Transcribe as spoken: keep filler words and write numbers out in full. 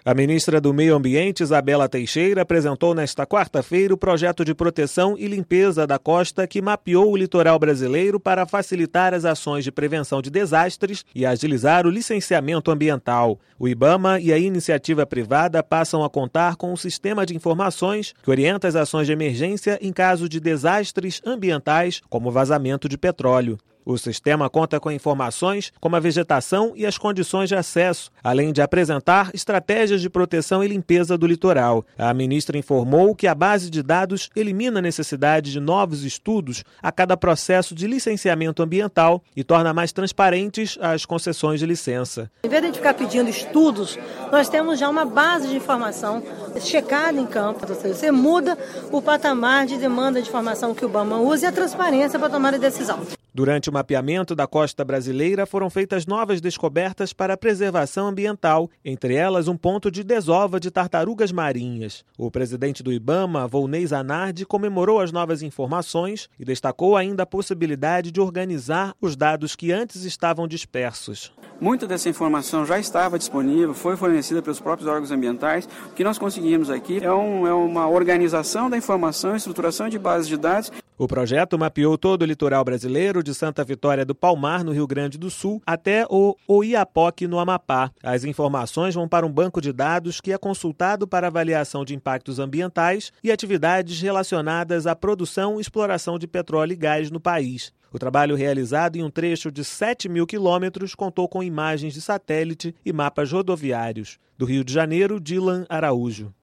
A ministra do Meio Ambiente, Isabela Teixeira, apresentou nesta quarta-feira o projeto de proteção e limpeza da costa que mapeou o litoral brasileiro para facilitar as ações de prevenção de desastres e agilizar o licenciamento ambiental. O IBAMA e a iniciativa privada passam a contar com um sistema de informações que orienta as ações de emergência em caso de desastres ambientais, como vazamento de petróleo. O sistema conta com informações como a vegetação e as condições de acesso, além de apresentar estratégias de proteção e limpeza do litoral. A ministra informou que a base de dados elimina a necessidade de novos estudos a cada processo de licenciamento ambiental e torna mais transparentes as concessões de licença. Em vez de a gente ficar pedindo estudos, nós temos já uma base de informação checada em campo. Você muda o patamar de demanda de informação que o IBAMA usa e a transparência para tomar a decisão. Durante o mapeamento da costa brasileira, foram feitas novas descobertas para a preservação ambiental, entre elas um ponto de desova de tartarugas marinhas. O presidente do IBAMA, Volney Zanardi, comemorou as novas informações e destacou ainda a possibilidade de organizar os dados que antes estavam dispersos. Muita dessa informação já estava disponível, foi fornecida pelos próprios órgãos ambientais. O que nós conseguimos aqui é, um, é uma organização da informação, estruturação de bases de dados. O projeto mapeou todo o litoral brasileiro, de Santa Vitória do Palmar, no Rio Grande do Sul, até o Oiapoque, no Amapá. As informações vão para um banco de dados que é consultado para avaliação de impactos ambientais e atividades relacionadas à produção e exploração de petróleo e gás no país. O trabalho realizado em um trecho de sete mil quilômetros contou com imagens de satélite e mapas rodoviários. Do Rio de Janeiro, Dilan Araújo.